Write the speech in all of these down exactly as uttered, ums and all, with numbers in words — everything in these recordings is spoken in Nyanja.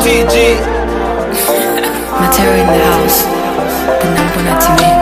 T G. Matera in the house. Punambona T V.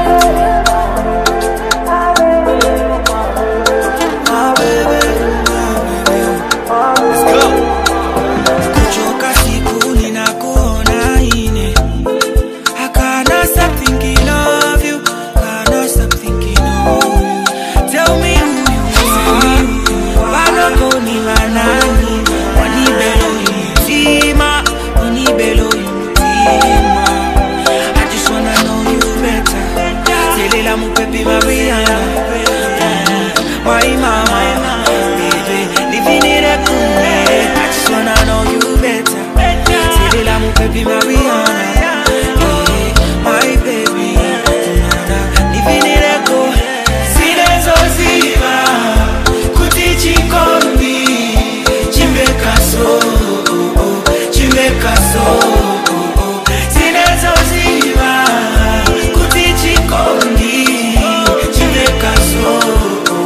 My mama, baby, living in a cool way. I just wanna know you better. Say la mu baby Mariana, yeah, my baby, living in a cool. Silenzo ziva, kuti chikombi, chimbeka so, chimbeka so. Silenzo ziva, kuti chikombi, chimbeka so.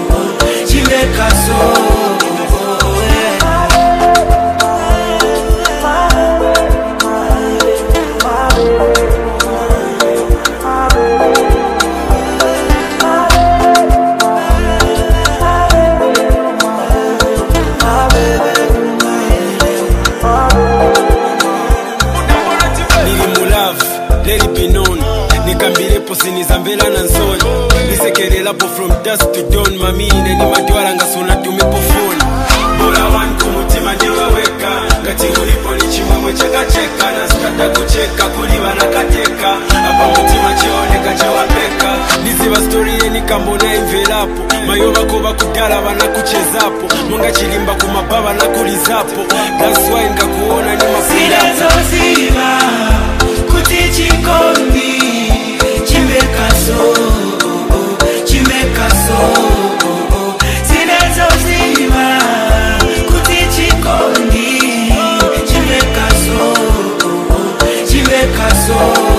Let it be known. Nikambire posini zambela na nzoni. Nisekerela po from dusk to dawn. Mami ine ni madwara ngasona tumepo phone. Bora one kumutima ndiwe weka. Ngati ulipo ni chimwemwe cheka cheka. Na sikata kucheka kuliwa na kateka. Hapa mutima chioneka chawapeka. Niziva story yeni kambona envelapo. Mayoba koba kudala wana kuchezapo. Munga chilimba kumababa na kulizapo. That's why nkakuona ni mafila. Silenzo ziva, kuti chikombi, chimbeka so, chimbeka so. Silenzo ziva, kuti chikombi, chimbeka so, chimbeka so.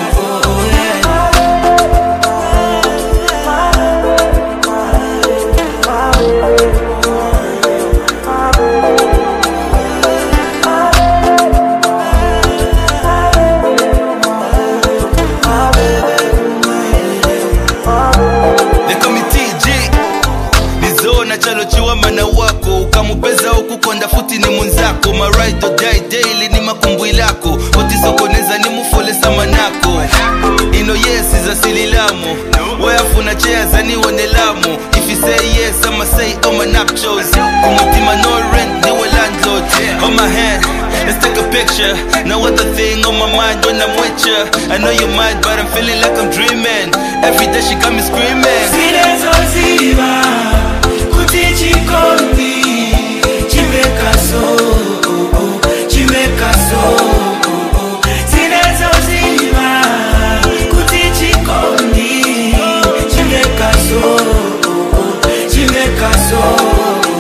Chalo chiwa mana wako ukamupeza ukukonda futi ni munzako. My ride or die daily ni makumbwi lako. Otisokoneza ni mufole samanako. Ino yes is a silly lamo. Wayafuna chea zani wanelamo. If you say yes I'ma say oh my nachos. Kumutima no rent ni wa landlord. On my hand let's take a picture. No other thing on my mind when I'm with ya. I know you're mine but I'm feeling like I'm dreaming. Every day she got me screaming. Silenzo ziva, kuti chikombi, chimbeka so, chimbeka so. Silenzo ziva, kuti chikombi, chimbeka so, chimbeka so.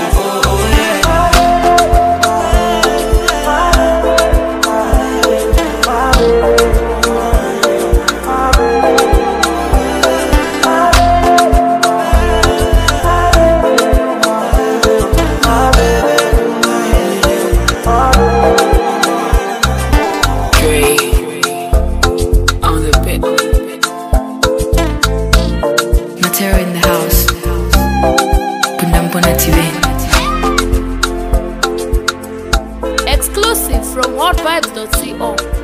Matera in the house. Punambona T V. Exclusive from hot vibes dot co.